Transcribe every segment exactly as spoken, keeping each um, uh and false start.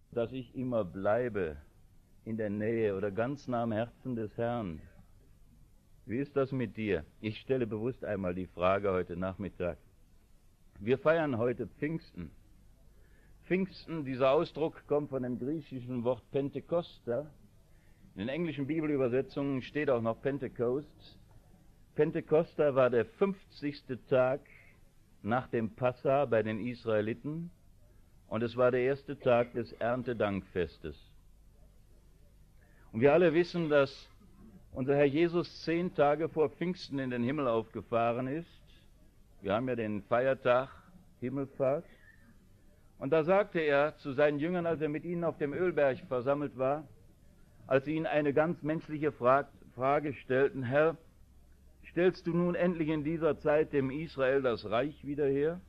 dass ich immer bleibe in der Nähe oder ganz nah am Herzen des Herrn. Wie ist das mit dir? Ich stelle bewusst einmal die Frage heute Nachmittag. Wir feiern heute Pfingsten. Pfingsten, dieser Ausdruck kommt von dem griechischen Wort Pentekosta. In den englischen Bibelübersetzungen steht auch noch Pentecost. Pentekosta war der fünfzigste Tag nach dem Passa bei den Israeliten und es war der erste Tag des Erntedankfestes. Und wir alle wissen, dass unser Herr Jesus zehn Tage vor Pfingsten in den Himmel aufgefahren ist. Wir haben ja den Feiertag Himmelfahrt. Und da sagte er zu seinen Jüngern, als er mit ihnen auf dem Ölberg versammelt war, als sie ihn eine ganz menschliche Frage stellten: Herr, stellst du nun endlich in dieser Zeit dem Israel das Reich wieder her?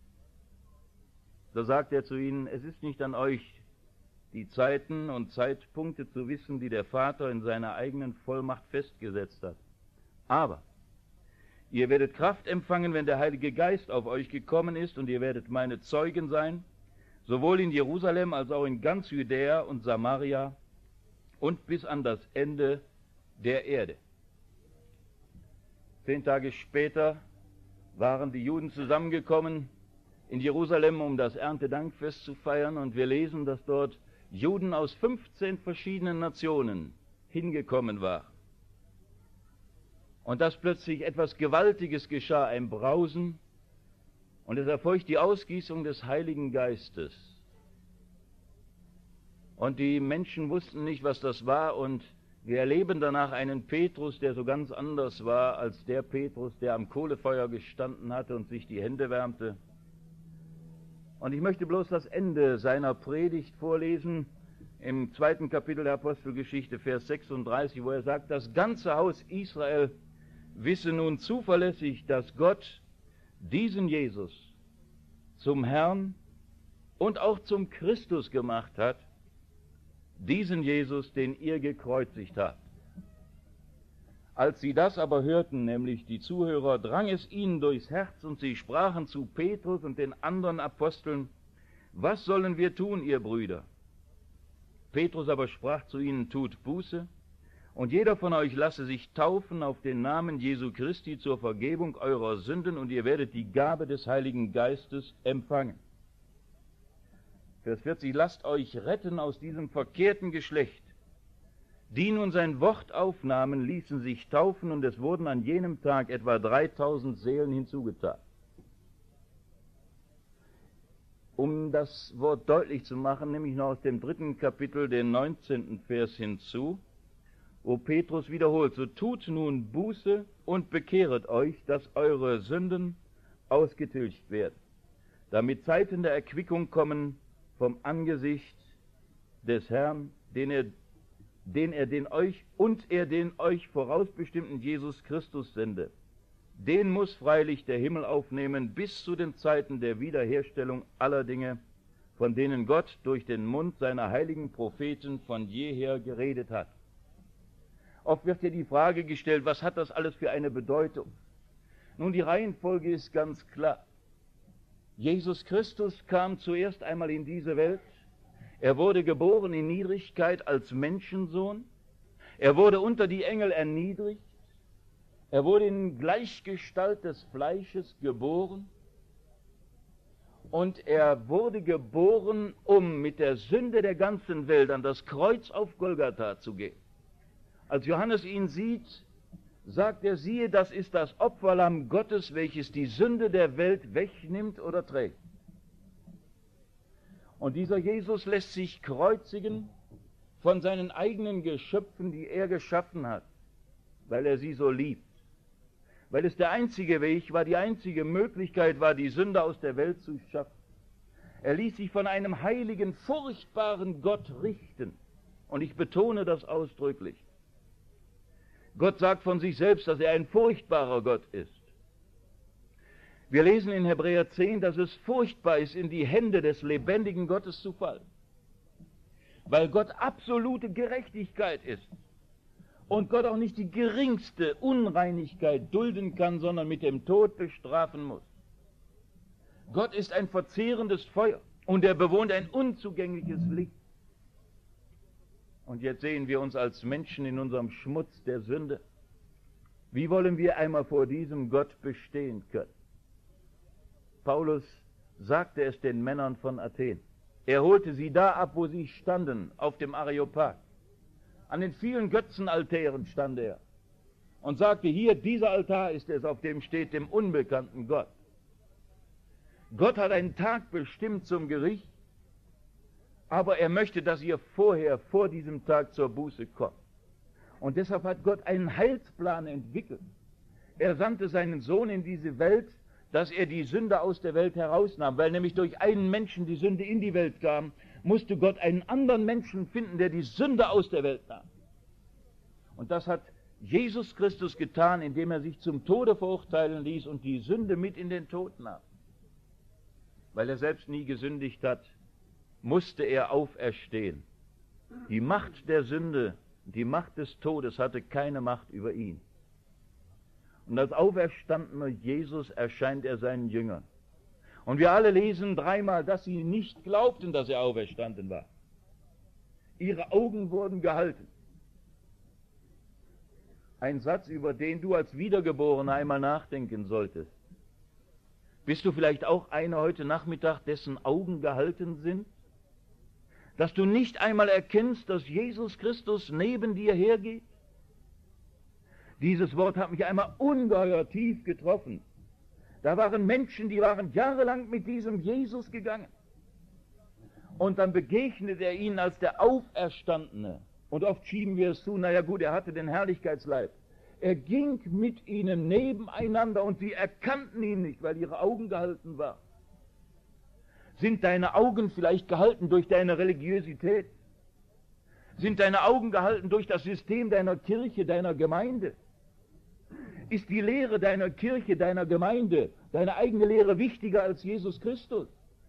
Da sagt er zu ihnen: Es ist nicht an euch, die Zeiten und Zeitpunkte zu wissen, die der Vater in seiner eigenen Vollmacht festgesetzt hat. Aber ihr werdet Kraft empfangen, wenn der Heilige Geist auf euch gekommen ist, und ihr werdet meine Zeugen sein, sowohl in Jerusalem als auch in ganz Judäa und Samaria und bis an das Ende der Erde. Zehn Tage später waren die Juden zusammengekommen in Jerusalem, um das Erntedankfest zu feiern, und wir lesen, dass dort Juden aus fünfzehn verschiedenen Nationen hingekommen waren. Und dass plötzlich etwas Gewaltiges geschah, ein Brausen, und es erfolgt die Ausgießung des Heiligen Geistes. Und die Menschen wussten nicht, was das war, und wir erleben danach einen Petrus, der so ganz anders war als der Petrus, der am Kohlefeuer gestanden hatte und sich die Hände wärmte. Und ich möchte bloß das Ende seiner Predigt vorlesen, im zweiten Kapitel der Apostelgeschichte, Vers sechsunddreißig, wo er sagt: Das ganze Haus Israel wisse nun zuverlässig, dass Gott diesen Jesus zum Herrn und auch zum Christus gemacht hat, diesen Jesus, den ihr gekreuzigt habt. Als sie das aber hörten, nämlich die Zuhörer, drang es ihnen durchs Herz, und sie sprachen zu Petrus und den anderen Aposteln: Was sollen wir tun, ihr Brüder? Petrus aber sprach zu ihnen: Tut Buße, und jeder von euch lasse sich taufen auf den Namen Jesu Christi zur Vergebung eurer Sünden, und ihr werdet die Gabe des Heiligen Geistes empfangen. Vers vierzig: Lasst euch retten aus diesem verkehrten Geschlecht. Die nun sein Wort aufnahmen, ließen sich taufen, und es wurden an jenem Tag etwa dreitausend Seelen hinzugetan. Um das Wort deutlich zu machen, nehme ich noch aus dem dritten Kapitel den neunzehnten Vers hinzu, wo Petrus wiederholt: So tut nun Buße und bekehret euch, dass eure Sünden ausgetilgt werden, damit Zeiten der Erquickung kommen vom Angesicht des Herrn, den er den er den euch und er den euch vorausbestimmten Jesus Christus sende. Den muss freilich der Himmel aufnehmen bis zu den Zeiten der Wiederherstellung aller Dinge, von denen Gott durch den Mund seiner heiligen Propheten von jeher geredet hat. Oft wird hier die Frage gestellt: Was hat das alles für eine Bedeutung? Nun, die Reihenfolge ist ganz klar. Jesus Christus kam zuerst einmal in diese Welt. Er wurde geboren in Niedrigkeit als Menschensohn. Er wurde unter die Engel erniedrigt. Er wurde in Gleichgestalt des Fleisches geboren. Und er wurde geboren, um mit der Sünde der ganzen Welt an das Kreuz auf Golgatha zu gehen. Als Johannes ihn sieht, sagt er: Siehe, das ist das Opferlamm Gottes, welches die Sünde der Welt wegnimmt oder trägt. Und dieser Jesus lässt sich kreuzigen von seinen eigenen Geschöpfen, die er geschaffen hat, weil er sie so liebt. Weil es der einzige Weg war, die einzige Möglichkeit war, die Sünde aus der Welt zu schaffen. Er ließ sich von einem heiligen, furchtbaren Gott richten. Und ich betone das ausdrücklich. Gott sagt von sich selbst, dass er ein furchtbarer Gott ist. Wir lesen in Hebräer zehn, dass es furchtbar ist, in die Hände des lebendigen Gottes zu fallen, weil Gott absolute Gerechtigkeit ist und Gott auch nicht die geringste Unreinigkeit dulden kann, sondern mit dem Tod bestrafen muss. Gott ist ein verzehrendes Feuer und er bewohnt ein unzugängliches Licht. Und jetzt sehen wir uns als Menschen in unserem Schmutz der Sünde. Wie wollen wir einmal vor diesem Gott bestehen können? Paulus sagte es den Männern von Athen. Er holte sie da ab, wo sie standen, auf dem Areopag. An den vielen Götzenaltären stand er und sagte, hier, dieser Altar ist es, auf dem steht dem unbekannten Gott. Gott hat einen Tag bestimmt zum Gericht, aber er möchte, dass ihr vorher, vor diesem Tag zur Buße kommt. Und deshalb hat Gott einen Heilsplan entwickelt. Er sandte seinen Sohn in diese Welt, dass er die Sünde aus der Welt herausnahm, weil nämlich durch einen Menschen die Sünde in die Welt kam, musste Gott einen anderen Menschen finden, der die Sünde aus der Welt nahm. Und das hat Jesus Christus getan, indem er sich zum Tode verurteilen ließ und die Sünde mit in den Tod nahm. Weil er selbst nie gesündigt hat, musste er auferstehen. Die Macht der Sünde, die Macht des Todes hatte keine Macht über ihn. Und als auferstandener Jesus erscheint er seinen Jüngern. Und wir alle lesen dreimal, dass sie nicht glaubten, dass er auferstanden war. Ihre Augen wurden gehalten. Ein Satz, über den du als Wiedergeborener einmal nachdenken solltest. Bist du vielleicht auch einer heute Nachmittag, dessen Augen gehalten sind? Dass du nicht einmal erkennst, dass Jesus Christus neben dir hergeht? Dieses Wort hat mich einmal ungeheuer tief getroffen. Da waren Menschen, die waren jahrelang mit diesem Jesus gegangen. Und dann begegnet er ihnen als der Auferstandene. Und oft schieben wir es zu, naja gut, er hatte den Herrlichkeitsleib. Er ging mit ihnen nebeneinander und sie erkannten ihn nicht, weil ihre Augen gehalten waren. Sind deine Augen vielleicht gehalten durch deine Religiosität? Sind deine Augen gehalten durch das System deiner Kirche, deiner Gemeinde? Ist die Lehre deiner Kirche, deiner Gemeinde, deine eigene Lehre wichtiger als Jesus Christus?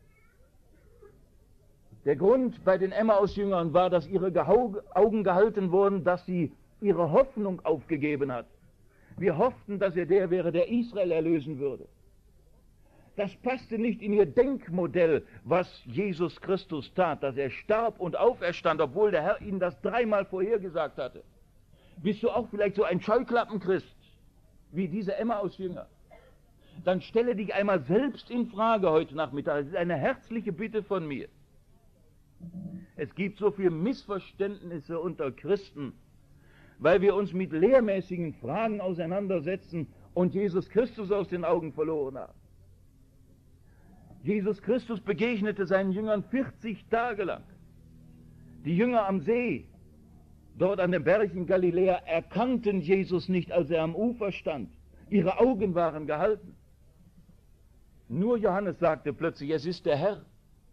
Der Grund bei den Emmaus-Jüngern war, dass ihre Augen gehalten wurden, dass sie ihre Hoffnung aufgegeben hat. Wir hofften, dass er der wäre, der Israel erlösen würde. Das passte nicht in ihr Denkmodell, was Jesus Christus tat, dass er starb und auferstand, obwohl der Herr ihnen das dreimal vorhergesagt hatte. Bist du auch vielleicht so ein Scheuklappenchrist, wie diese Emmaus-Jünger? Dann stelle dich einmal selbst in Frage heute Nachmittag. Das ist eine herzliche Bitte von mir. Es gibt so viele Missverständnisse unter Christen, weil wir uns mit lehrmäßigen Fragen auseinandersetzen und Jesus Christus aus den Augen verloren haben. Jesus Christus begegnete seinen Jüngern vierzig Tage lang. Die Jünger am See, dort an dem Berg in Galiläa, erkannten Jesus nicht, als er am Ufer stand. Ihre Augen waren gehalten. Nur Johannes sagte plötzlich, es ist der Herr.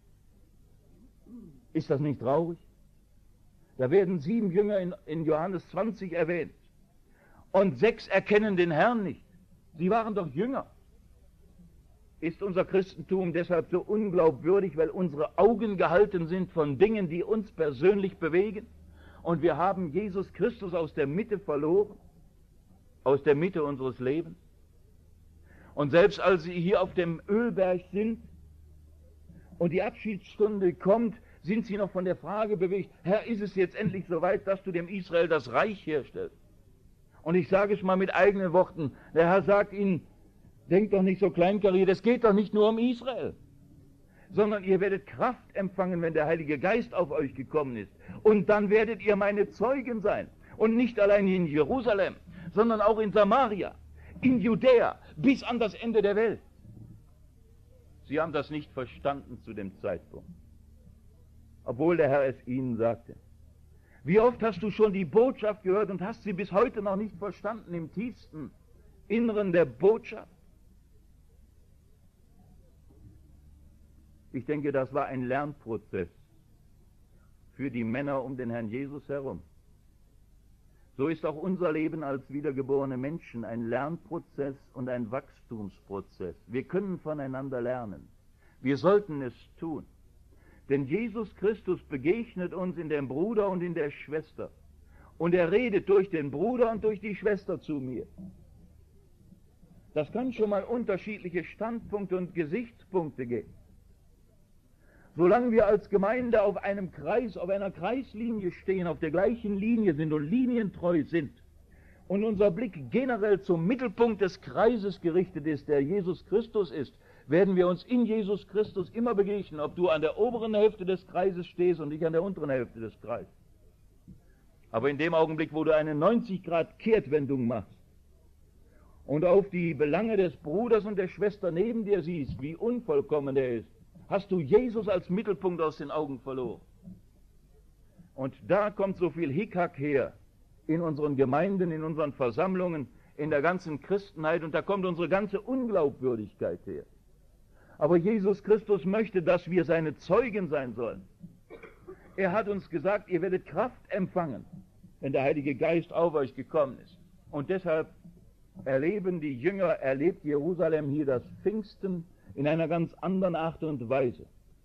Ist das nicht traurig? Da werden sieben Jünger in, in Johannes zwanzig erwähnt. Und sechs erkennen den Herrn nicht. Sie waren doch Jünger. Ist unser Christentum deshalb so unglaubwürdig, weil unsere Augen gehalten sind von Dingen, die uns persönlich bewegen? Und wir haben Jesus Christus aus der Mitte verloren, aus der Mitte unseres Lebens. Und selbst als sie hier auf dem Ölberg sind und die Abschiedsstunde kommt, sind sie noch von der Frage bewegt, Herr, ist es jetzt endlich soweit, dass du dem Israel das Reich herstellst? Und ich sage es mal mit eigenen Worten, der Herr sagt ihnen, denkt doch nicht so kleinkariert, es geht doch nicht nur um Israel, sondern ihr werdet Kraft empfangen, wenn der Heilige Geist auf euch gekommen ist. Und dann werdet ihr meine Zeugen sein. Und nicht allein in Jerusalem, sondern auch in Samaria, in Judäa, bis an das Ende der Welt. Sie haben das nicht verstanden zu dem Zeitpunkt, obwohl der Herr es ihnen sagte. Wie oft hast du schon die Botschaft gehört und hast sie bis heute noch nicht verstanden im tiefsten Inneren der Botschaft? Ich denke, das war ein Lernprozess für die Männer um den Herrn Jesus herum. So ist auch unser Leben als wiedergeborene Menschen ein Lernprozess und ein Wachstumsprozess. Wir können voneinander lernen. Wir sollten es tun. Denn Jesus Christus begegnet uns in dem Bruder und in der Schwester. Und er redet durch den Bruder und durch die Schwester zu mir. Das kann schon mal unterschiedliche Standpunkte und Gesichtspunkte geben. Solange wir als Gemeinde auf einem Kreis, auf einer Kreislinie stehen, auf der gleichen Linie sind und linientreu sind und unser Blick generell zum Mittelpunkt des Kreises gerichtet ist, der Jesus Christus ist, werden wir uns in Jesus Christus immer begegnen, ob du an der oberen Hälfte des Kreises stehst und ich an der unteren Hälfte des Kreises. Aber in dem Augenblick, wo du eine neunzig Grad Kehrtwendung machst und auf die Belange des Bruders und der Schwester neben dir siehst, wie unvollkommen er ist, hast du Jesus als Mittelpunkt aus den Augen verloren. Und da kommt so viel Hickhack her in unseren Gemeinden, in unseren Versammlungen, in der ganzen Christenheit, und da kommt unsere ganze Unglaubwürdigkeit her. Aber Jesus Christus möchte, dass wir seine Zeugen sein sollen. Er hat uns gesagt, ihr werdet Kraft empfangen, wenn der Heilige Geist auf euch gekommen ist. Und deshalb erleben die Jünger, erlebt Jerusalem hier das Pfingsten in einer ganz anderen Art und Weise.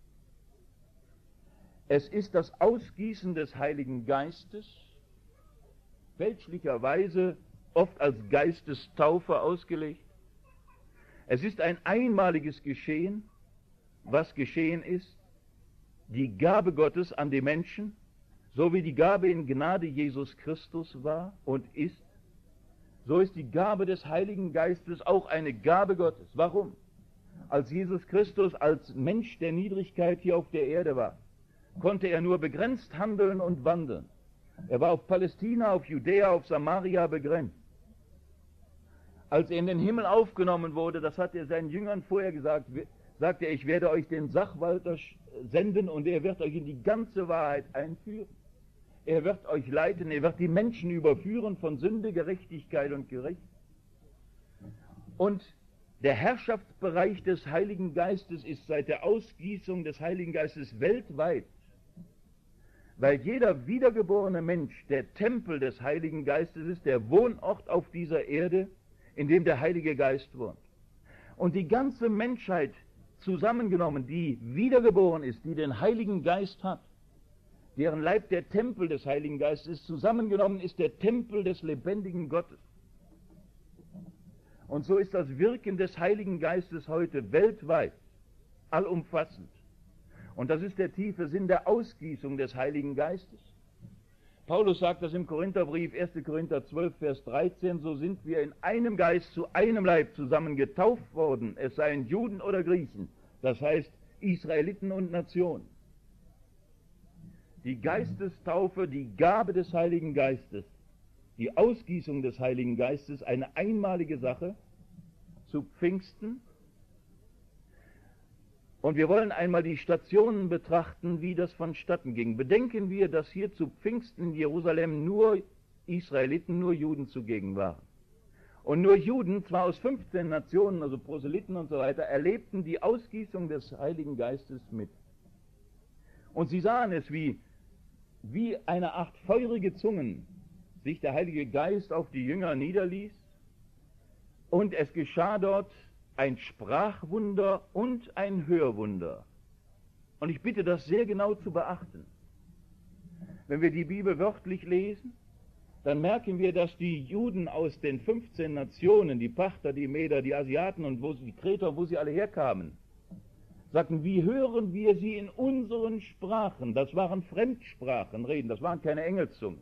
Es ist das Ausgießen des Heiligen Geistes, fälschlicherweise oft als Geistestaufe ausgelegt. Es ist ein einmaliges Geschehen, was geschehen ist, die Gabe Gottes an die Menschen, so wie die Gabe in Gnade Jesus Christus war und ist, so ist die Gabe des Heiligen Geistes auch eine Gabe Gottes. Warum? Als Jesus Christus als Mensch der Niedrigkeit hier auf der Erde war, konnte er nur begrenzt handeln und wandeln. Er war auf Palästina, auf Judäa, auf Samaria begrenzt. Als er in den Himmel aufgenommen wurde, das hat er seinen Jüngern vorher gesagt, sagte er, ich werde euch den Sachwalter senden und er wird euch in die ganze Wahrheit einführen. Er wird euch leiten, er wird die Menschen überführen von Sünde, Gerechtigkeit und Gericht. Und der Herrschaftsbereich des Heiligen Geistes ist seit der Ausgießung des Heiligen Geistes weltweit, weil jeder wiedergeborene Mensch der Tempel des Heiligen Geistes ist, der Wohnort auf dieser Erde, in dem der Heilige Geist wohnt. Und die ganze Menschheit zusammengenommen, die wiedergeboren ist, die den Heiligen Geist hat, deren Leib der Tempel des Heiligen Geistes ist, zusammengenommen ist der Tempel des lebendigen Gottes. Und so ist das Wirken des Heiligen Geistes heute weltweit, allumfassend. Und das ist der tiefe Sinn der Ausgießung des Heiligen Geistes. Paulus sagt das im Korintherbrief, erster Korinther zwölf, Vers dreizehn, so sind wir in einem Geist zu einem Leib zusammen getauft worden, es seien Juden oder Griechen, das heißt Israeliten und Nationen. Die Geistestaufe, die Gabe des Heiligen Geistes, die Ausgießung des Heiligen Geistes, eine einmalige Sache zu Pfingsten. Und wir wollen einmal die Stationen betrachten, wie das vonstatten ging. Bedenken wir, dass hier zu Pfingsten in Jerusalem nur Israeliten, nur Juden zugegen waren. Und nur Juden, zwar aus fünfzehn Nationen, also Proselyten und so weiter, erlebten die Ausgießung des Heiligen Geistes mit. Und sie sahen es, wie, wie eine Art feurige Zungen sich der Heilige Geist auf die Jünger niederließ, und es geschah dort ein Sprachwunder und ein Hörwunder. Und ich bitte, das sehr genau zu beachten. Wenn wir die Bibel wörtlich lesen, dann merken wir, dass die Juden aus den fünfzehn Nationen, die Parther, die Meder, die Asiaten und wo sie, die Kreter, wo sie alle herkamen, sagten, wie hören wir sie in unseren Sprachen? Das waren Fremdsprachen, reden, das waren keine Engelszungen.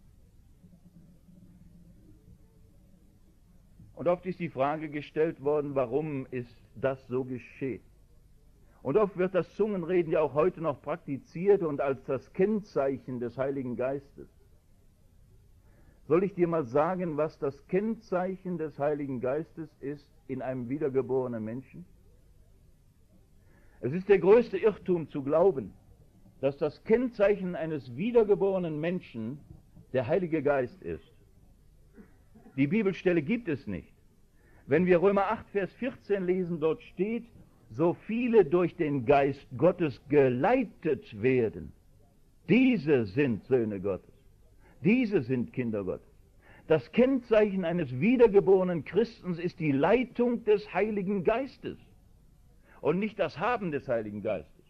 Und oft ist die Frage gestellt worden, warum ist das so geschehen? Und oft wird das Zungenreden ja auch heute noch praktiziert und als das Kennzeichen des Heiligen Geistes. Soll ich dir mal sagen, was das Kennzeichen des Heiligen Geistes ist in einem wiedergeborenen Menschen? Es ist der größte Irrtum zu glauben, dass das Kennzeichen eines wiedergeborenen Menschen der Heilige Geist ist. Die Bibelstelle gibt es nicht. Wenn wir Römer acht, Vers vierzehn lesen, dort steht, so viele durch den Geist Gottes geleitet werden, diese sind Söhne Gottes, diese sind Kinder Gottes. Das Kennzeichen eines wiedergeborenen Christens ist die Leitung des Heiligen Geistes und nicht das Haben des Heiligen Geistes.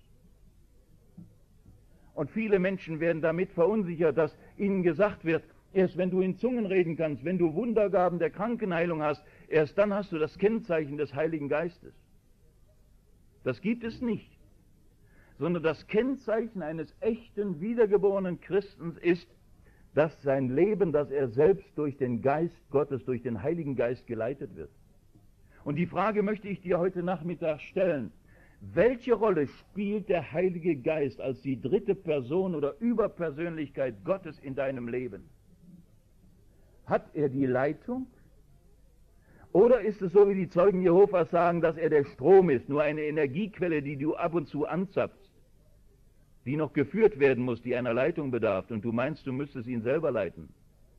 Und viele Menschen werden damit verunsichert, dass ihnen gesagt wird, erst wenn du in Zungen reden kannst, wenn du Wundergaben der Krankenheilung hast, erst dann hast du das Kennzeichen des Heiligen Geistes. Das gibt es nicht. sondern das Kennzeichen eines echten, wiedergeborenen Christens ist, dass sein Leben, dass er selbst durch den Geist Gottes, durch den Heiligen Geist geleitet wird. Und die Frage möchte ich dir heute Nachmittag stellen: Welche Rolle spielt der Heilige Geist als die dritte Person oder Überpersönlichkeit Gottes in deinem Leben? Hat er die Leitung? Oder ist es so, wie die Zeugen Jehovas sagen, dass er der Strom ist, nur eine Energiequelle, die du ab und zu anzapfst, die noch geführt werden muss, die einer Leitung bedarf, und du meinst, du müsstest ihn selber leiten?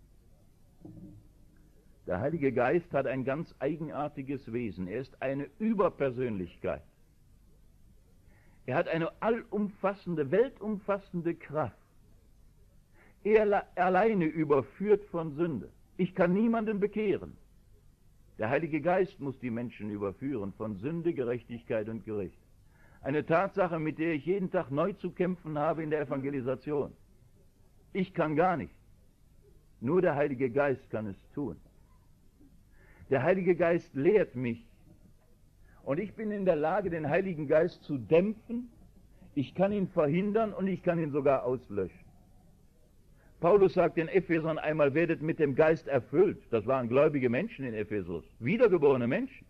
Der Heilige Geist hat ein ganz eigenartiges Wesen. Er ist eine Überpersönlichkeit. Er hat eine allumfassende, weltumfassende Kraft. Er alleine überführt von Sünde. Ich kann niemanden bekehren. Der Heilige Geist muss die Menschen überführen von Sünde, Gerechtigkeit und Gericht. Eine Tatsache, mit der ich jeden Tag neu zu kämpfen habe in der Evangelisation. Ich kann gar nicht. Nur der Heilige Geist kann es tun. Der Heilige Geist lehrt mich. Und ich bin in der Lage, den Heiligen Geist zu dämpfen. Ich kann ihn verhindern und ich kann ihn sogar auslöschen. Paulus sagt in Ephesern einmal, werdet mit dem Geist erfüllt. Das waren gläubige Menschen in Ephesus, wiedergeborene Menschen.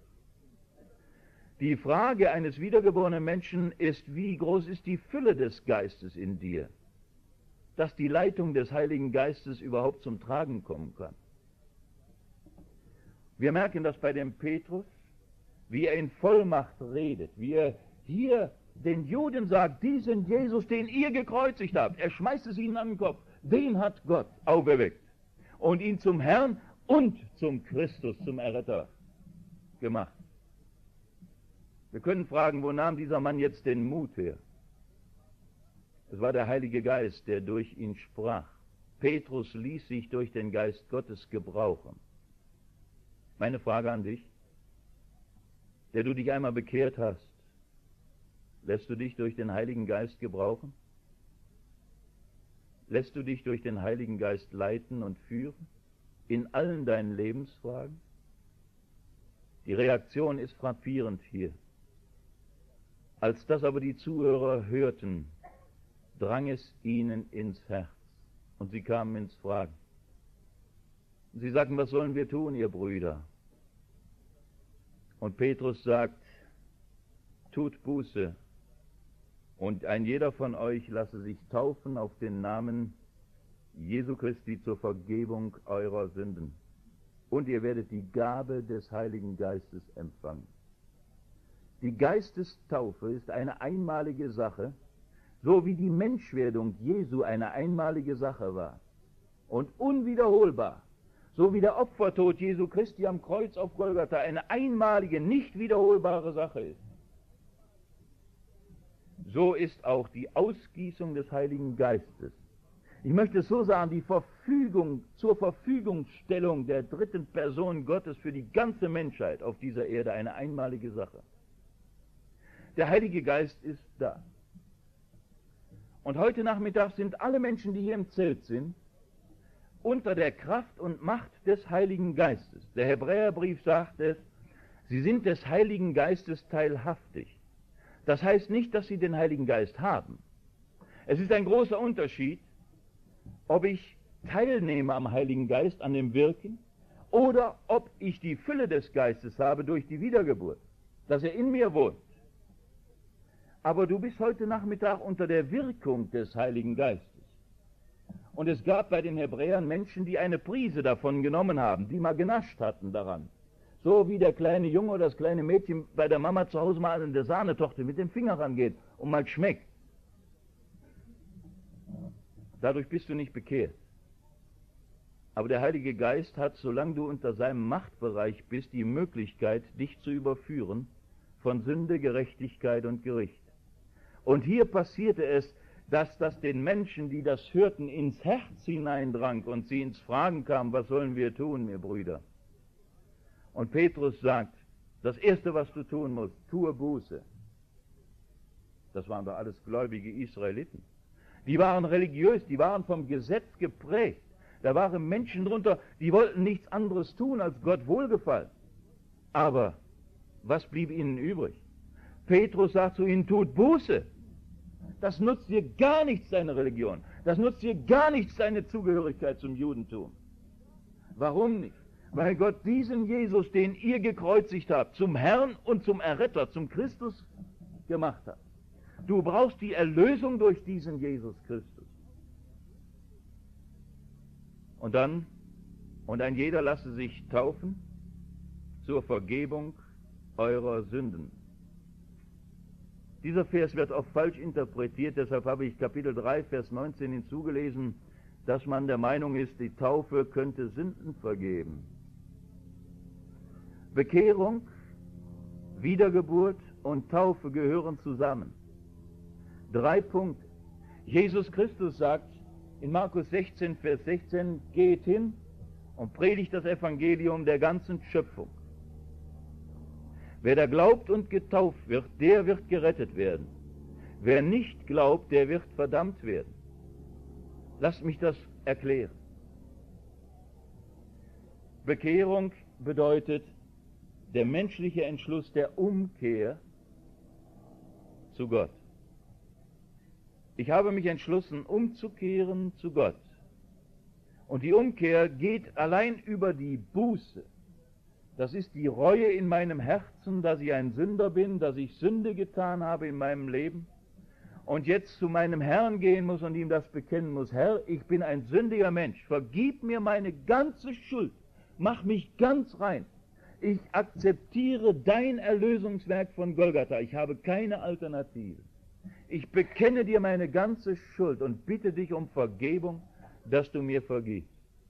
Die Frage eines wiedergeborenen Menschen ist, wie groß ist die Fülle des Geistes in dir, dass die Leitung des Heiligen Geistes überhaupt zum Tragen kommen kann. Wir merken das bei dem Petrus, wie er in Vollmacht redet, wie er hier den Juden sagt, diesen Jesus, den ihr gekreuzigt habt, er schmeißt es ihnen an den Kopf, den hat Gott auferweckt und ihn zum Herrn und zum Christus, zum Erretter gemacht. Wir können fragen, wo nahm dieser Mann jetzt den Mut her? Es war der Heilige Geist, der durch ihn sprach. Petrus ließ sich durch den Geist Gottes gebrauchen. Meine Frage an dich, der du dich einmal bekehrt hast, lässt du dich durch den Heiligen Geist gebrauchen? Lässt du dich durch den Heiligen Geist leiten und führen in allen deinen Lebensfragen? Die Reaktion ist frappierend hier. Als das aber die Zuhörer hörten, drang es ihnen ins Herz und sie kamen ins Fragen. Und sie sagten, was sollen wir tun, ihr Brüder? Und Petrus sagt, tut Buße und ein jeder von euch lasse sich taufen auf den Namen Jesu Christi zur Vergebung eurer Sünden. Und ihr werdet die Gabe des Heiligen Geistes empfangen. Die Geistestaufe ist eine einmalige Sache, so wie die Menschwerdung Jesu eine einmalige Sache war und unwiederholbar, so wie der Opfertod Jesu Christi am Kreuz auf Golgatha eine einmalige, nicht wiederholbare Sache ist. So ist auch die Ausgießung des Heiligen Geistes. Ich möchte es so sagen, die Verfügung, zur Verfügungstellung der dritten Person Gottes für die ganze Menschheit auf dieser Erde eine einmalige Sache. Der Heilige Geist ist da. Und heute Nachmittag sind alle Menschen, die hier im Zelt sind, unter der Kraft und Macht des Heiligen Geistes. Der Hebräerbrief sagt es, sie sind des Heiligen Geistes teilhaftig. Das heißt nicht, dass sie den Heiligen Geist haben. Es ist ein großer Unterschied, ob ich teilnehme am Heiligen Geist, an dem Wirken, oder ob ich die Fülle des Geistes habe durch die Wiedergeburt, dass er in mir wohnt. Aber du bist heute Nachmittag unter der Wirkung des Heiligen Geistes. Und es gab bei den Hebräern Menschen, die eine Prise davon genommen haben, die mal genascht hatten daran. So wie der kleine Junge oder das kleine Mädchen bei der Mama zu Hause mal an der Sahnetochter mit dem Finger rangeht und mal schmeckt. Dadurch bist du nicht bekehrt. Aber der Heilige Geist hat, solange du unter seinem Machtbereich bist, die Möglichkeit, dich zu überführen von Sünde, Gerechtigkeit und Gericht. Und hier passierte es, dass das den Menschen, die das hörten, ins Herz hineindrang und sie ins Fragen kamen, was sollen wir tun, ihr Brüder? Und Petrus sagt, das Erste, was du tun musst, tue Buße. Das waren doch alles gläubige Israeliten. Die waren religiös, die waren vom Gesetz geprägt. Da waren Menschen drunter, die wollten nichts anderes tun, als Gott wohlgefallen. Aber was blieb ihnen übrig? Petrus sagt zu ihnen, tut Buße. Das nutzt dir gar nichts, deine Religion. Das nutzt dir gar nichts, deine Zugehörigkeit zum Judentum. Warum nicht? Weil Gott diesen Jesus, den ihr gekreuzigt habt, zum Herrn und zum Erretter, zum Christus gemacht hat. Du brauchst die Erlösung durch diesen Jesus Christus. Und dann, und ein jeder lasse sich taufen zur Vergebung eurer Sünden. Dieser Vers wird oft falsch interpretiert, deshalb habe ich Kapitel drei, Vers neunzehn hinzugelesen, dass man der Meinung ist, die Taufe könnte Sünden vergeben. Bekehrung, Wiedergeburt und Taufe gehören zusammen. Drei Punkte. Jesus Christus sagt in Markus sechzehn, Vers sechzehn, geht hin und predigt das Evangelium der ganzen Schöpfung. Wer da glaubt und getauft wird, der wird gerettet werden. Wer nicht glaubt, der wird verdammt werden. Lasst mich das erklären. Bekehrung bedeutet der menschliche Entschluss der Umkehr zu Gott. Ich habe mich entschlossen, umzukehren zu Gott. Und die Umkehr geht allein über die Buße. Das ist die Reue in meinem Herzen, dass ich ein Sünder bin, dass ich Sünde getan habe in meinem Leben und jetzt zu meinem Herrn gehen muss und ihm das bekennen muss. Herr, ich bin ein sündiger Mensch, vergib mir meine ganze Schuld, mach mich ganz rein. Ich akzeptiere dein Erlösungswerk von Golgatha, ich habe keine Alternative. Ich bekenne dir meine ganze Schuld und bitte dich um Vergebung, dass du mir vergibst.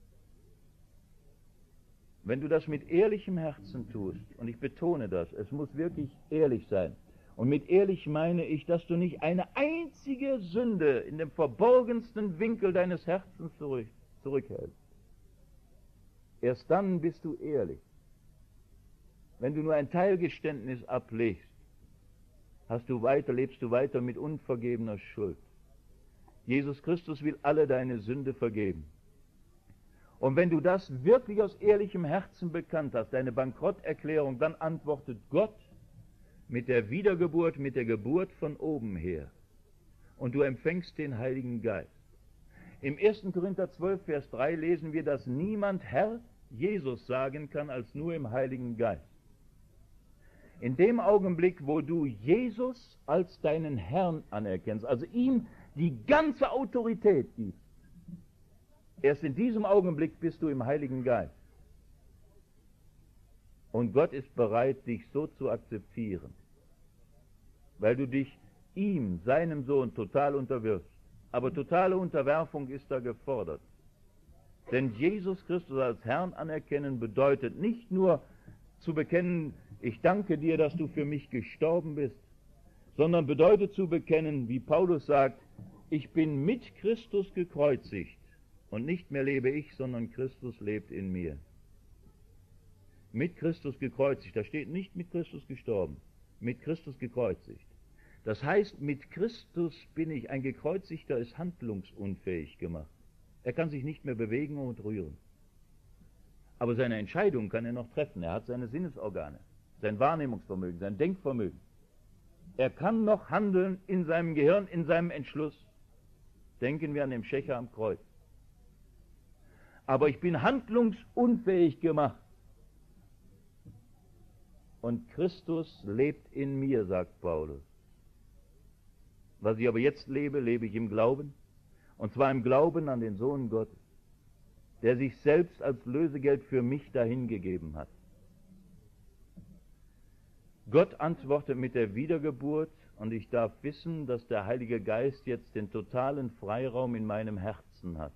Wenn du das mit ehrlichem Herzen tust, und ich betone das, es muss wirklich ehrlich sein, und mit ehrlich meine ich, dass du nicht eine einzige Sünde in dem verborgensten Winkel deines Herzens zurück, zurückhältst. Erst dann bist du ehrlich. Wenn du nur ein Teilgeständnis ablegst, hast du weiter, lebst du weiter mit unvergebener Schuld. Jesus Christus will alle deine Sünde vergeben. Und wenn du das wirklich aus ehrlichem Herzen bekannt hast, deine Bankrotterklärung, dann antwortet Gott mit der Wiedergeburt, mit der Geburt von oben her. Und du empfängst den Heiligen Geist. Im ersten Korinther zwölf, Vers drei lesen wir, dass niemand Herr Jesus sagen kann, als nur im Heiligen Geist. In dem Augenblick, wo du Jesus als deinen Herrn anerkennst, also ihm die ganze Autorität gibst, erst in diesem Augenblick bist du im Heiligen Geist. Und Gott ist bereit, dich so zu akzeptieren, weil du dich ihm, seinem Sohn, total unterwirfst. Aber totale Unterwerfung ist da gefordert. Denn Jesus Christus als Herrn anerkennen bedeutet nicht nur zu bekennen, ich danke dir, dass du für mich gestorben bist, sondern bedeutet zu bekennen, wie Paulus sagt, ich bin mit Christus gekreuzigt und nicht mehr lebe ich, sondern Christus lebt in mir. Mit Christus gekreuzigt, da steht nicht mit Christus gestorben, mit Christus gekreuzigt. Das heißt, mit Christus bin ich, ein Gekreuzigter ist handlungsunfähig gemacht. Er kann sich nicht mehr bewegen und rühren. Aber seine Entscheidung kann er noch treffen. Er hat seine Sinnesorgane, sein Wahrnehmungsvermögen, sein Denkvermögen. Er kann noch handeln in seinem Gehirn, in seinem Entschluss. Denken wir an den Schächer am Kreuz. Aber ich bin handlungsunfähig gemacht. Und Christus lebt in mir, sagt Paulus. Was ich aber jetzt lebe, lebe ich im Glauben. Und zwar im Glauben an den Sohn Gottes, der sich selbst als Lösegeld für mich dahingegeben hat. Gott antwortet mit der Wiedergeburt und ich darf wissen, dass der Heilige Geist jetzt den totalen Freiraum in meinem Herzen hat.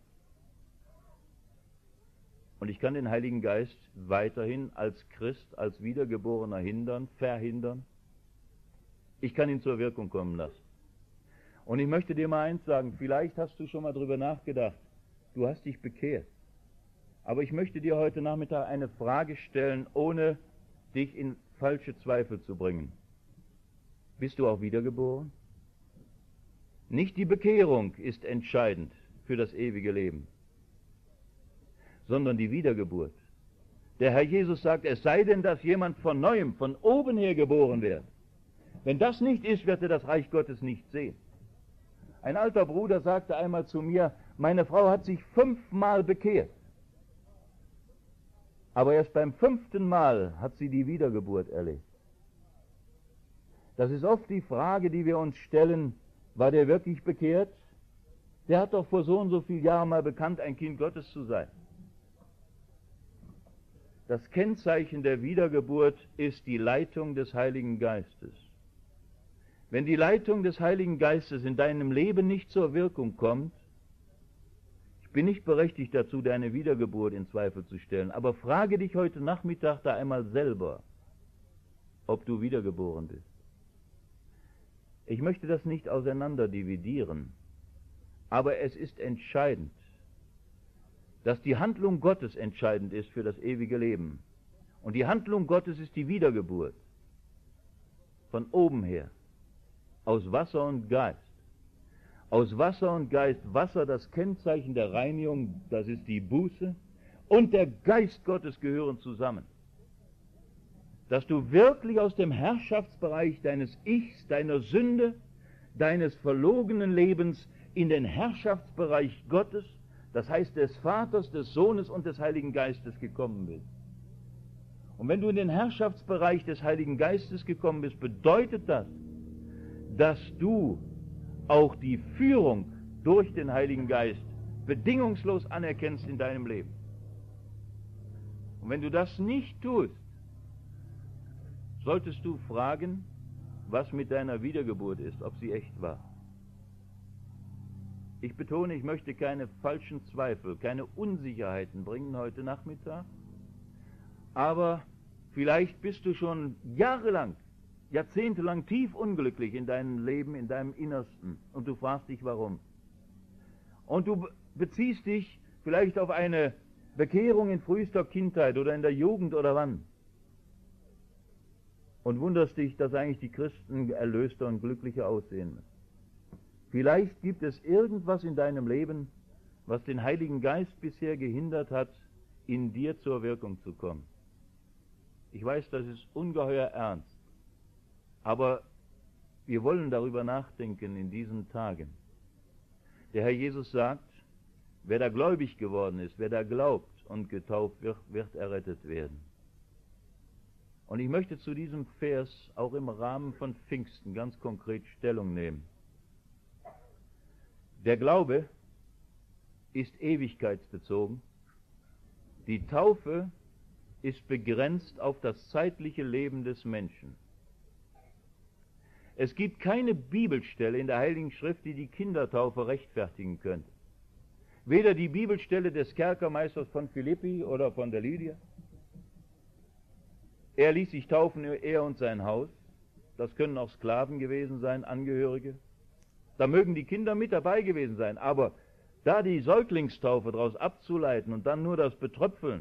Und ich kann den Heiligen Geist weiterhin als Christ, als Wiedergeborener hindern, verhindern. Ich kann ihn zur Wirkung kommen lassen. Und ich möchte dir mal eins sagen, vielleicht hast du schon mal drüber nachgedacht, du hast dich bekehrt. Aber ich möchte dir heute Nachmittag eine Frage stellen, ohne dich in falsche Zweifel zu bringen. Bist du auch wiedergeboren? Nicht die Bekehrung ist entscheidend für das ewige Leben, sondern die Wiedergeburt. Der Herr Jesus sagt, es sei denn, dass jemand von Neuem, von oben her geboren wird. Wenn das nicht ist, wird er das Reich Gottes nicht sehen. Ein alter Bruder sagte einmal zu mir, meine Frau hat sich fünfmal bekehrt. Aber erst beim fünften Mal hat sie die Wiedergeburt erlebt. Das ist oft die Frage, die wir uns stellen, war der wirklich bekehrt? Der hat doch vor so und so vielen Jahren mal bekannt, ein Kind Gottes zu sein. Das Kennzeichen der Wiedergeburt ist die Leitung des Heiligen Geistes. Wenn die Leitung des Heiligen Geistes in deinem Leben nicht zur Wirkung kommt, ich bin nicht berechtigt dazu, deine Wiedergeburt in Zweifel zu stellen, aber frage dich heute Nachmittag da einmal selber, ob du wiedergeboren bist. Ich möchte das nicht auseinander dividieren, aber es ist entscheidend, dass die Handlung Gottes entscheidend ist für das ewige Leben. Und die Handlung Gottes ist die Wiedergeburt. Von oben her. Aus Wasser und Geist. Aus Wasser und Geist. Wasser, das Kennzeichen der Reinigung, das ist die Buße. Und der Geist Gottes gehören zusammen. Dass du wirklich aus dem Herrschaftsbereich deines Ichs, deiner Sünde, deines verlogenen Lebens in den Herrschaftsbereich Gottes, das heißt des Vaters, des Sohnes und des Heiligen Geistes gekommen bist. Und wenn du in den Herrschaftsbereich des Heiligen Geistes gekommen bist, bedeutet das, dass du auch die Führung durch den Heiligen Geist bedingungslos anerkennst in deinem Leben. Und wenn du das nicht tust, solltest du fragen, was mit deiner Wiedergeburt ist, ob sie echt war. Ich betone, ich möchte keine falschen Zweifel, keine Unsicherheiten bringen heute Nachmittag, aber vielleicht bist du schon jahrelang, jahrzehntelang tief unglücklich in deinem Leben, in deinem Innersten und du fragst dich, warum. Und du beziehst dich vielleicht auf eine Bekehrung in frühester Kindheit oder in der Jugend oder wann und wunderst dich, dass eigentlich die Christen erlöster und glücklicher aussehen müssen. Vielleicht gibt es irgendwas in deinem Leben, was den Heiligen Geist bisher gehindert hat, in dir zur Wirkung zu kommen. Ich weiß, das ist ungeheuer ernst, aber wir wollen darüber nachdenken in diesen Tagen. Der Herr Jesus sagt, wer da gläubig geworden ist, wer da glaubt und getauft wird, wird errettet werden. Und ich möchte zu diesem Vers auch im Rahmen von Pfingsten ganz konkret Stellung nehmen. Der Glaube ist ewigkeitsbezogen. Die Taufe ist begrenzt auf das zeitliche Leben des Menschen. Es gibt keine Bibelstelle in der Heiligen Schrift, die die Kindertaufe rechtfertigen könnte. Weder die Bibelstelle des Kerkermeisters von Philippi oder von der Lydia. Er ließ sich taufen, er und sein Haus. Das können auch Sklaven gewesen sein, Angehörige. Da mögen die Kinder mit dabei gewesen sein, aber da die Säuglingstaufe daraus abzuleiten und dann nur das Betröpfeln,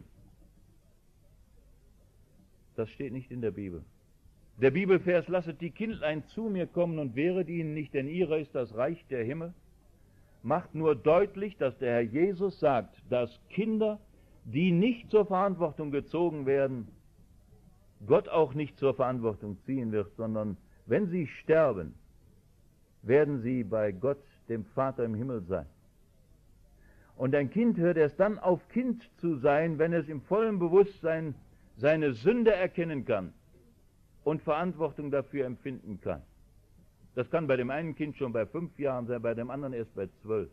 das steht nicht in der Bibel. Der Bibelvers, lasset die Kindlein zu mir kommen und wehret ihnen nicht, denn ihrer ist das Reich der Himmel, macht nur deutlich, dass der Herr Jesus sagt, dass Kinder, die nicht zur Verantwortung gezogen werden, Gott auch nicht zur Verantwortung ziehen wird, sondern wenn sie sterben, werden sie bei Gott, dem Vater im Himmel sein. Und ein Kind hört erst dann auf, Kind zu sein, wenn es im vollen Bewusstsein seine Sünde erkennen kann und Verantwortung dafür empfinden kann. Das kann bei dem einen Kind schon bei fünf Jahren sein, bei dem anderen erst bei zwölf.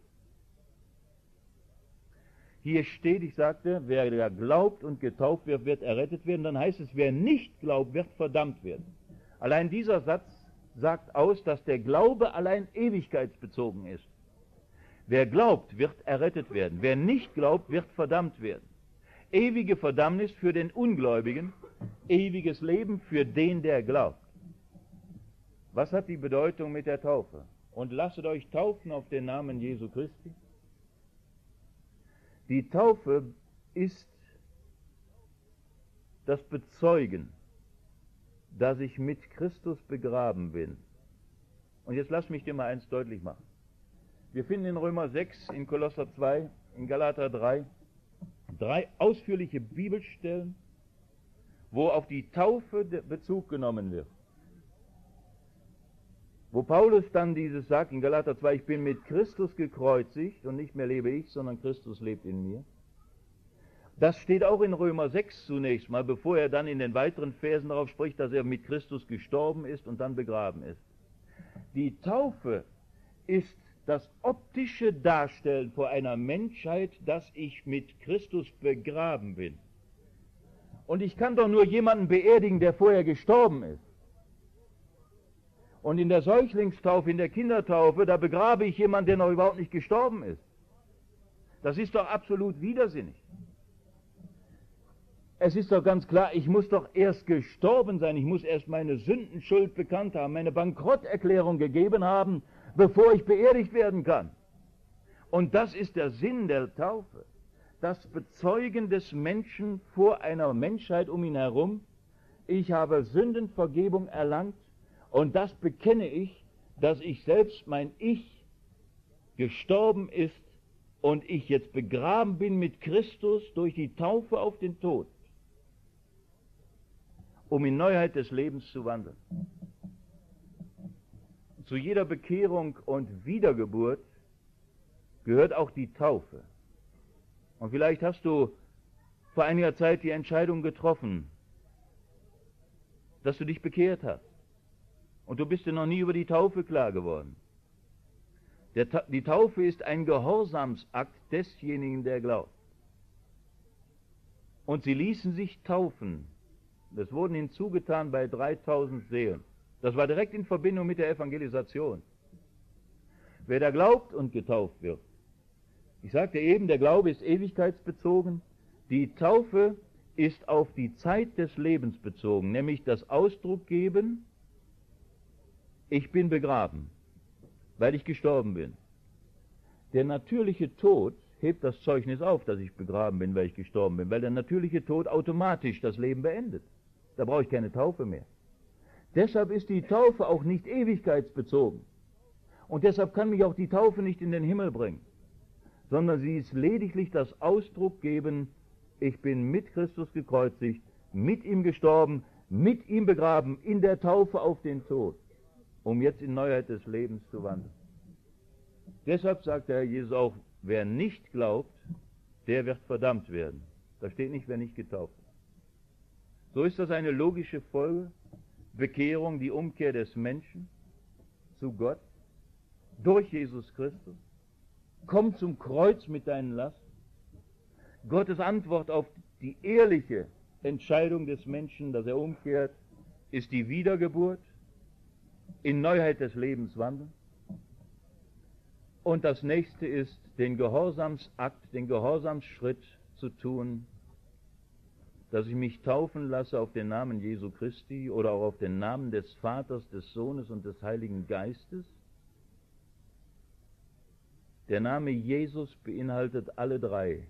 Hier steht, ich sagte, wer da glaubt und getauft wird, wird errettet werden. Dann heißt es, wer nicht glaubt, wird verdammt werden. Allein dieser Satz sagt aus, dass der Glaube allein ewigkeitsbezogen ist. Wer glaubt, wird errettet werden. Wer nicht glaubt, wird verdammt werden. Ewige Verdammnis für den Ungläubigen, ewiges Leben für den, der glaubt. Was hat die Bedeutung mit der Taufe? Und lasset euch taufen auf den Namen Jesu Christi. Die Taufe ist das Bezeugen, dass ich mit Christus begraben bin. Und jetzt lass mich dir mal eins deutlich machen. Wir finden in Römer sechs, in Kolosser zwei, in Galater drei, drei ausführliche Bibelstellen, wo auf die Taufe Bezug genommen wird. Wo Paulus dann dieses sagt in Galater zwei, ich bin mit Christus gekreuzigt und nicht mehr lebe ich, sondern Christus lebt in mir. Das steht auch in Römer sechs zunächst mal, bevor er dann in den weiteren Versen darauf spricht, dass er mit Christus gestorben ist und dann begraben ist. Die Taufe ist das optische Darstellen vor einer Menschheit, dass ich mit Christus begraben bin. Und ich kann doch nur jemanden beerdigen, der vorher gestorben ist. Und in der Säuglingstaufe, in der Kindertaufe, da begrabe ich jemanden, der noch überhaupt nicht gestorben ist. Das ist doch absolut widersinnig. Es ist doch ganz klar, ich muss doch erst gestorben sein, ich muss erst meine Sündenschuld bekannt haben, meine Bankrotterklärung gegeben haben, bevor ich beerdigt werden kann. Und das ist der Sinn der Taufe. Das Bezeugen des Menschen vor einer Menschheit um ihn herum. Ich habe Sündenvergebung erlangt und das bekenne ich, dass ich selbst, mein Ich, gestorben ist und ich jetzt begraben bin mit Christus durch die Taufe auf den Tod, um in Neuheit des Lebens zu wandeln. Zu jeder Bekehrung und Wiedergeburt gehört auch die Taufe. Und vielleicht hast du vor einiger Zeit die Entscheidung getroffen, dass du dich bekehrt hast. Und du bist dir noch nie über die Taufe klar geworden. Der Ta- die Taufe ist ein Gehorsamsakt desjenigen, der glaubt. Und sie ließen sich taufen. Das wurden hinzugetan bei dreitausend Seelen. Das war direkt in Verbindung mit der Evangelisation. Wer da glaubt und getauft wird. Ich sagte eben, der Glaube ist ewigkeitsbezogen. Die Taufe ist auf die Zeit des Lebens bezogen, nämlich das Ausdruck geben, ich bin begraben, weil ich gestorben bin. Der natürliche Tod hebt das Zeugnis auf, dass ich begraben bin, weil ich gestorben bin, weil der natürliche Tod automatisch das Leben beendet. Da brauche ich keine Taufe mehr. Deshalb ist die Taufe auch nicht ewigkeitsbezogen. Und deshalb kann mich auch die Taufe nicht in den Himmel bringen, sondern sie ist lediglich das Ausdruck geben, ich bin mit Christus gekreuzigt, mit ihm gestorben, mit ihm begraben, in der Taufe auf den Tod, um jetzt in Neuheit des Lebens zu wandeln. Deshalb sagt der Herr Jesus auch, wer nicht glaubt, der wird verdammt werden. Da steht nicht, wer nicht getauft ist. So ist das eine logische Folge, Bekehrung, die Umkehr des Menschen zu Gott durch Jesus Christus. Komm zum Kreuz mit deinen Lasten. Gottes Antwort auf die ehrliche Entscheidung des Menschen, dass er umkehrt, ist die Wiedergeburt, in Neuheit des Lebens wandeln. Und das nächste ist, den Gehorsamsakt, den Gehorsamsschritt zu tun, dass ich mich taufen lasse auf den Namen Jesu Christi oder auch auf den Namen des Vaters, des Sohnes und des Heiligen Geistes. Der Name Jesus beinhaltet alle drei.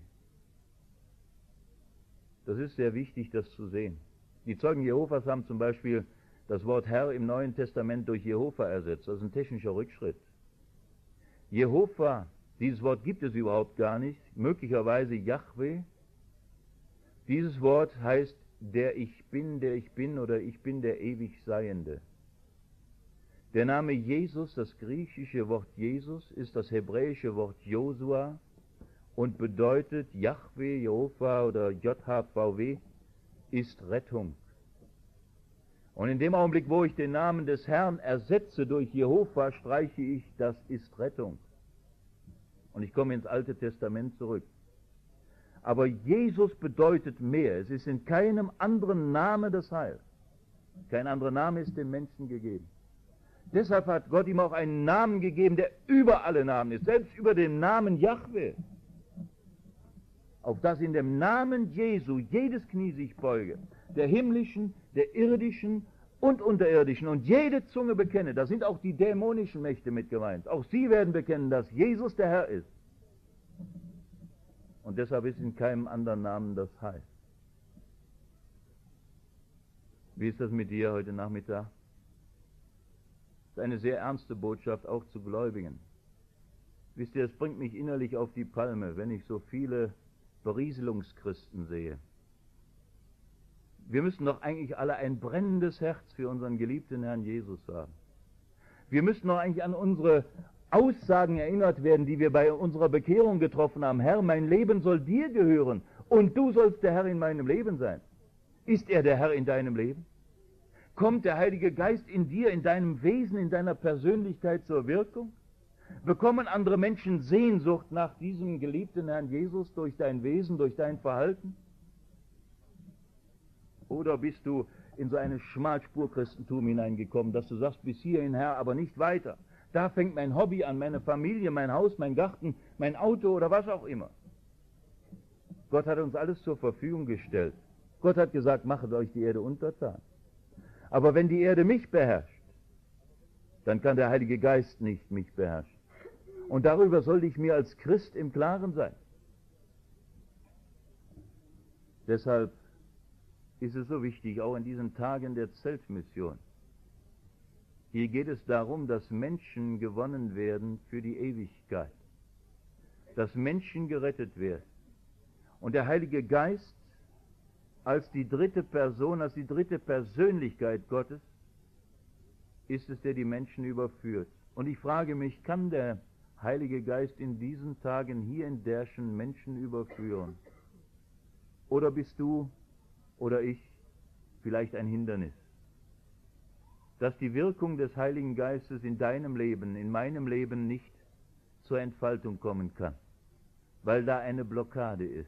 Das ist sehr wichtig, das zu sehen. Die Zeugen Jehovas haben zum Beispiel das Wort Herr im Neuen Testament durch Jehova ersetzt. Das ist ein technischer Rückschritt. Jehova, dieses Wort gibt es überhaupt gar nicht, möglicherweise Jahwe. Dieses Wort heißt der Ich Bin, der ich bin oder ich bin der ewig Seiende. Der Name Jesus, das griechische Wort Jesus, ist das hebräische Wort Josua und bedeutet Jahwe, Jehova oder J H V W ist Rettung. Und in dem Augenblick, wo ich den Namen des Herrn ersetze durch Jehova, streiche ich, das ist Rettung. Und ich komme ins Alte Testament zurück. Aber Jesus bedeutet mehr. Es ist in keinem anderen Namen das Heil. Kein anderer Name ist dem Menschen gegeben. Deshalb hat Gott ihm auch einen Namen gegeben, der über alle Namen ist, selbst über den Namen Jahwe. Auf dass in dem Namen Jesu jedes Knie sich beuge, der himmlischen, der irdischen und unterirdischen, und jede Zunge bekenne, da sind auch die dämonischen Mächte mit gemeint, auch sie werden bekennen, dass Jesus der Herr ist. Und deshalb ist in keinem anderen Namen das Heil. Wie ist das mit dir heute Nachmittag? Das ist eine sehr ernste Botschaft, auch zu Gläubigen. Wisst ihr, es bringt mich innerlich auf die Palme, wenn ich so viele Berieselungschristen sehe. Wir müssen doch eigentlich alle ein brennendes Herz für unseren geliebten Herrn Jesus haben. Wir müssten doch eigentlich an unsere Aussagen erinnert werden, die wir bei unserer Bekehrung getroffen haben. Herr, mein Leben soll dir gehören und du sollst der Herr in meinem Leben sein. Ist er der Herr in deinem Leben? Kommt der Heilige Geist in dir, in deinem Wesen, in deiner Persönlichkeit zur Wirkung? Bekommen andere Menschen Sehnsucht nach diesem geliebten Herrn Jesus durch dein Wesen, durch dein Verhalten? Oder bist du in so eine Schmalspur-Christentum hineingekommen, dass du sagst, bis hierhin, Herr, aber nicht weiter. Da fängt mein Hobby an, meine Familie, mein Haus, mein Garten, mein Auto oder was auch immer. Gott hat uns alles zur Verfügung gestellt. Gott hat gesagt, machet euch die Erde untertan. Aber wenn die Erde mich beherrscht, dann kann der Heilige Geist nicht mich beherrschen. Und darüber sollte ich mir als Christ im Klaren sein. Deshalb ist es so wichtig, auch in diesen Tagen der Zeltmission. Hier geht es darum, dass Menschen gewonnen werden für die Ewigkeit. Dass Menschen gerettet werden. Und der Heilige Geist als die dritte Person, als die dritte Persönlichkeit Gottes, ist es, der die Menschen überführt. Und ich frage mich, kann der Heilige Geist in diesen Tagen hier in Derschen Menschen überführen? Oder bist du oder ich vielleicht ein Hindernis? Dass die Wirkung des Heiligen Geistes in deinem Leben, in meinem Leben nicht zur Entfaltung kommen kann, weil da eine Blockade ist.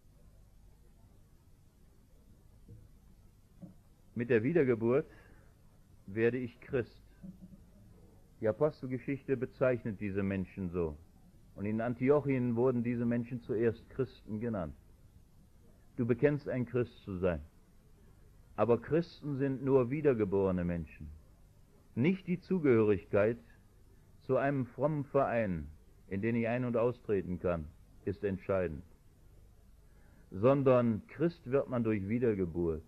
Mit der Wiedergeburt werde ich Christ. Die Apostelgeschichte bezeichnet diese Menschen so. Und in Antiochien wurden diese Menschen zuerst Christen genannt. Du bekennst, ein Christ zu sein. Aber Christen sind nur wiedergeborene Menschen. Nicht die Zugehörigkeit zu einem frommen Verein, in den ich ein- und austreten kann, ist entscheidend. Sondern Christ wird man durch Wiedergeburt.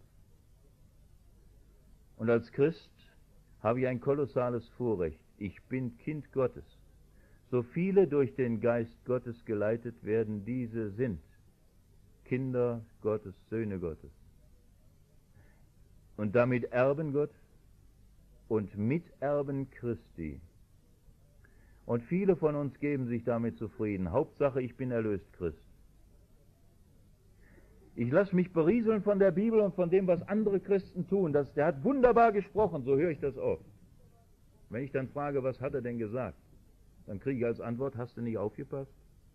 Und als Christ habe ich ein kolossales Vorrecht. Ich bin Kind Gottes. So viele durch den Geist Gottes geleitet werden, diese sind Kinder Gottes, Söhne Gottes. Und damit Erben Gottes und Miterben Christi. Und viele von uns geben sich damit zufrieden. Hauptsache, ich bin erlöst Christ. Ich lasse mich berieseln von der Bibel und von dem, was andere Christen tun. Das, der hat wunderbar gesprochen, so höre ich das oft. Wenn ich dann frage, was hat er denn gesagt, dann kriege ich als Antwort, hast du nicht aufgepasst?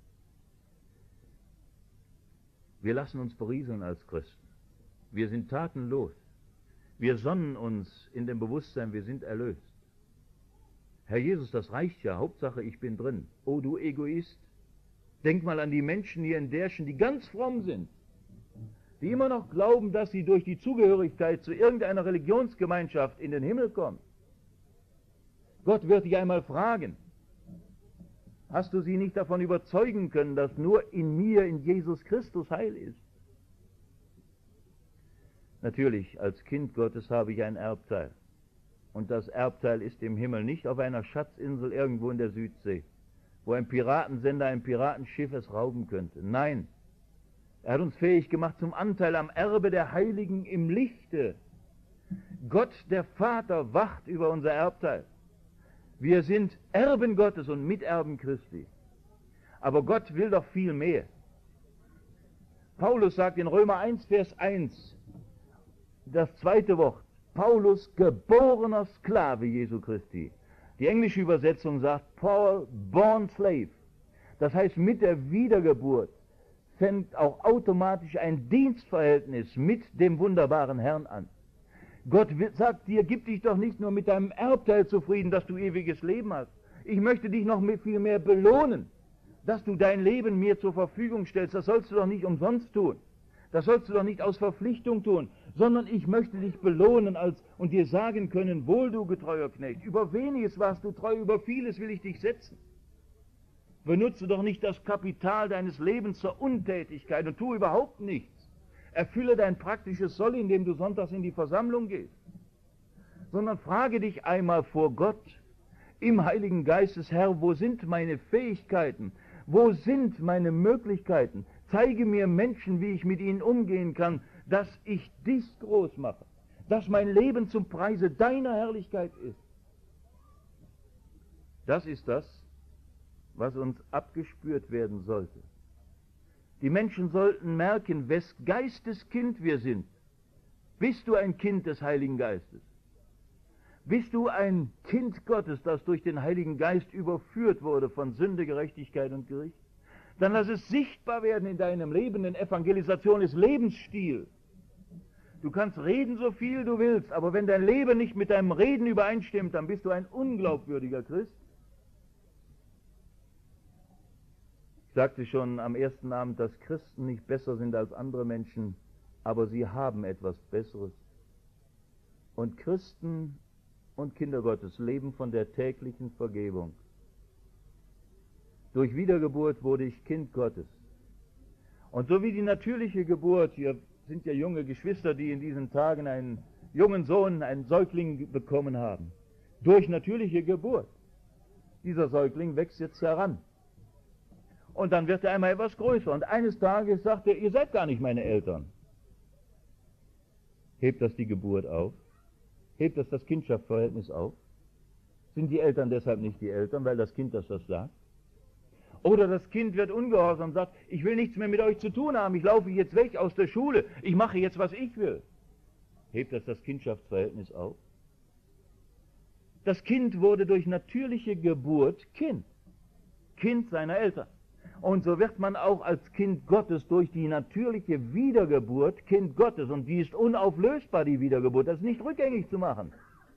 Wir lassen uns berieseln als Christen. Wir sind tatenlos. Wir sonnen uns in dem Bewusstsein, wir sind erlöst. Herr Jesus, das reicht ja, Hauptsache ich bin drin. Oh, du Egoist, denk mal an die Menschen hier in Derschen, die ganz fromm sind, die immer noch glauben, dass sie durch die Zugehörigkeit zu irgendeiner Religionsgemeinschaft in den Himmel kommen. Gott wird dich einmal fragen, hast du sie nicht davon überzeugen können, dass nur in mir, in Jesus Christus Heil ist? Natürlich, als Kind Gottes habe ich ein Erbteil. Und das Erbteil ist im Himmel, nicht auf einer Schatzinsel irgendwo in der Südsee, wo ein Piratensender, ein Piratenschiff es rauben könnte. Nein, er hat uns fähig gemacht zum Anteil am Erbe der Heiligen im Lichte. Gott, der Vater, wacht über unser Erbteil. Wir sind Erben Gottes und Miterben Christi. Aber Gott will doch viel mehr. Paulus sagt in Römer eins, Vers eins, das zweite Wort, Paulus, geborener Sklave Jesu Christi. Die englische Übersetzung sagt, Paul, born slave. Das heißt, mit der Wiedergeburt fängt auch automatisch ein Dienstverhältnis mit dem wunderbaren Herrn an. Gott sagt dir, gib dich doch nicht nur mit deinem Erbteil zufrieden, dass du ewiges Leben hast. Ich möchte dich noch viel mehr belohnen, dass du dein Leben mir zur Verfügung stellst. Das sollst du doch nicht umsonst tun. Das sollst du doch nicht aus Verpflichtung tun, sondern ich möchte dich belohnen als, und dir sagen können, wohl du getreuer Knecht, über weniges warst du treu, über vieles will ich dich setzen. Benutze doch nicht das Kapital deines Lebens zur Untätigkeit und tu überhaupt nichts. Erfülle dein praktisches Soll, indem du sonntags in die Versammlung gehst. Sondern frage dich einmal vor Gott, im Heiligen Geistes, Herr, wo sind meine Fähigkeiten? Wo sind meine Möglichkeiten? Zeige mir Menschen, wie ich mit ihnen umgehen kann, dass ich dich groß mache, dass mein Leben zum Preise deiner Herrlichkeit ist. Das ist das, was uns abgespürt werden sollte. Die Menschen sollten merken, wes Geistes Kind wir sind. Bist du ein Kind des Heiligen Geistes? Bist du ein Kind Gottes, das durch den Heiligen Geist überführt wurde von Sünde, Gerechtigkeit und Gericht? Dann lass es sichtbar werden in deinem Leben, denn Evangelisation ist Lebensstil. Du kannst reden, so viel du willst, aber wenn dein Leben nicht mit deinem Reden übereinstimmt, dann bist du ein unglaubwürdiger Christ. Ich sagte schon am ersten Abend, dass Christen nicht besser sind als andere Menschen, aber sie haben etwas Besseres. Und Christen und Kinder Gottes leben von der täglichen Vergebung. Durch Wiedergeburt wurde ich Kind Gottes. Und so wie die natürliche Geburt, hier sind ja junge Geschwister, die in diesen Tagen einen jungen Sohn, einen Säugling bekommen haben. Durch natürliche Geburt. Dieser Säugling wächst jetzt heran. Und dann wird er einmal etwas größer. Und eines Tages sagt er, ihr seid gar nicht meine Eltern. Hebt das die Geburt auf? Hebt das das Kindschaftsverhältnis auf? Sind die Eltern deshalb nicht die Eltern, weil das Kind das das sagt? Oder das Kind wird ungehorsam und sagt, ich will nichts mehr mit euch zu tun haben, ich laufe jetzt weg aus der Schule, ich mache jetzt, was ich will. Hebt das das Kindschaftsverhältnis auf? Das Kind wurde durch natürliche Geburt Kind. Kind seiner Eltern. Und so wird man auch als Kind Gottes durch die natürliche Wiedergeburt Kind Gottes. Und die ist unauflösbar, die Wiedergeburt. Das ist nicht rückgängig zu machen.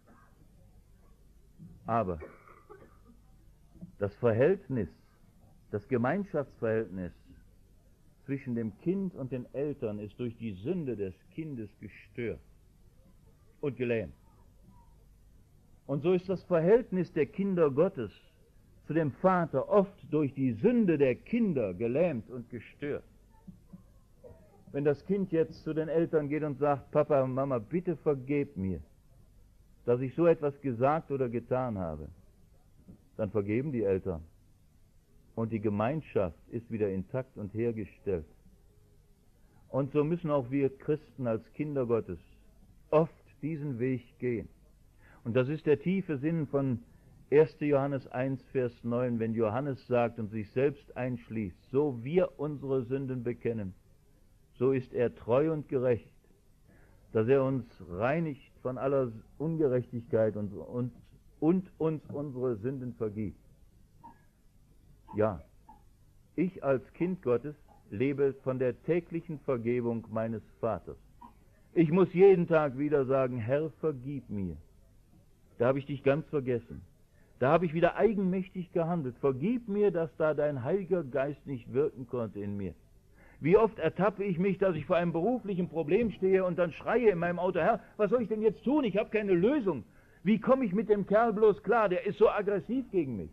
Aber das Verhältnis, das Gemeinschaftsverhältnis zwischen dem Kind und den Eltern ist durch die Sünde des Kindes gestört und gelähmt. Und so ist das Verhältnis der Kinder Gottes zu dem Vater oft durch die Sünde der Kinder gelähmt und gestört. Wenn das Kind jetzt zu den Eltern geht und sagt, Papa und Mama, bitte vergebt mir, dass ich so etwas gesagt oder getan habe, dann vergeben die Eltern. Und die Gemeinschaft ist wieder intakt und hergestellt. Und so müssen auch wir Christen als Kinder Gottes oft diesen Weg gehen. Und das ist der tiefe Sinn von erster Johannes eins, Vers neun, wenn Johannes sagt und sich selbst einschließt, so wir unsere Sünden bekennen, so ist er treu und gerecht, dass er uns reinigt von aller Ungerechtigkeit und, und, und uns unsere Sünden vergibt. Ja, ich als Kind Gottes lebe von der täglichen Vergebung meines Vaters. Ich muss jeden Tag wieder sagen, Herr, vergib mir. Da habe ich dich ganz vergessen. Da habe ich wieder eigenmächtig gehandelt. Vergib mir, dass da dein Heiliger Geist nicht wirken konnte in mir. Wie oft ertappe ich mich, dass ich vor einem beruflichen Problem stehe und dann schreie in meinem Auto, Herr, was soll ich denn jetzt tun? Ich habe keine Lösung. Wie komme ich mit dem Kerl bloß klar? Der ist so aggressiv gegen mich.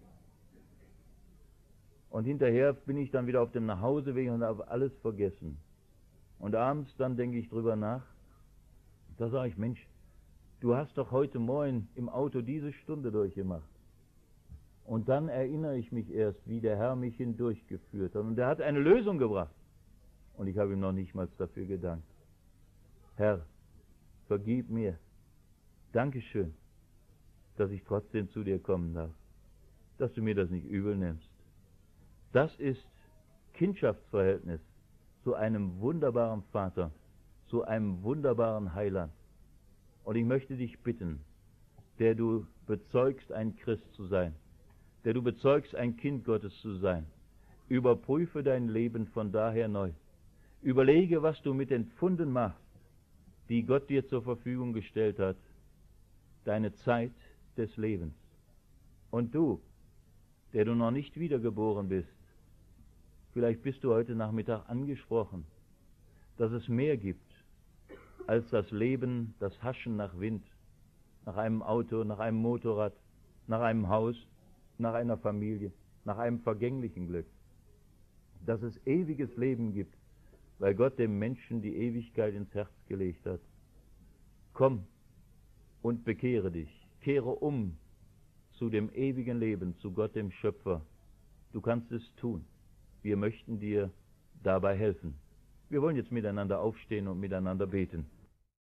Und hinterher bin ich dann wieder auf dem Nachhauseweg und habe alles vergessen. Und abends dann denke ich drüber nach. Da sage ich, Mensch, du hast doch heute Morgen im Auto diese Stunde durchgemacht. Und dann erinnere ich mich erst, wie der Herr mich hindurchgeführt hat. Und er hat eine Lösung gebracht. Und ich habe ihm noch nicht mal dafür gedankt. Herr, vergib mir. Dankeschön, dass ich trotzdem zu dir kommen darf. Dass du mir das nicht übel nimmst. Das ist Kindschaftsverhältnis zu einem wunderbaren Vater, zu einem wunderbaren Heiland. Und ich möchte dich bitten, der du bezeugst, ein Christ zu sein, der du bezeugst, ein Kind Gottes zu sein, überprüfe dein Leben von daher neu. Überlege, was du mit den Pfunden machst, die Gott dir zur Verfügung gestellt hat, deine Zeit des Lebens. Und du, der du noch nicht wiedergeboren bist, vielleicht bist du heute Nachmittag angesprochen, dass es mehr gibt als das Leben, das Haschen nach Wind, nach einem Auto, nach einem Motorrad, nach einem Haus, nach einer Familie, nach einem vergänglichen Glück. Dass es ewiges Leben gibt, weil Gott dem Menschen die Ewigkeit ins Herz gelegt hat. Komm und bekehre dich, kehre um zu dem ewigen Leben, zu Gott dem Schöpfer. Du kannst es tun. Wir möchten dir dabei helfen. Wir wollen jetzt miteinander aufstehen und miteinander beten.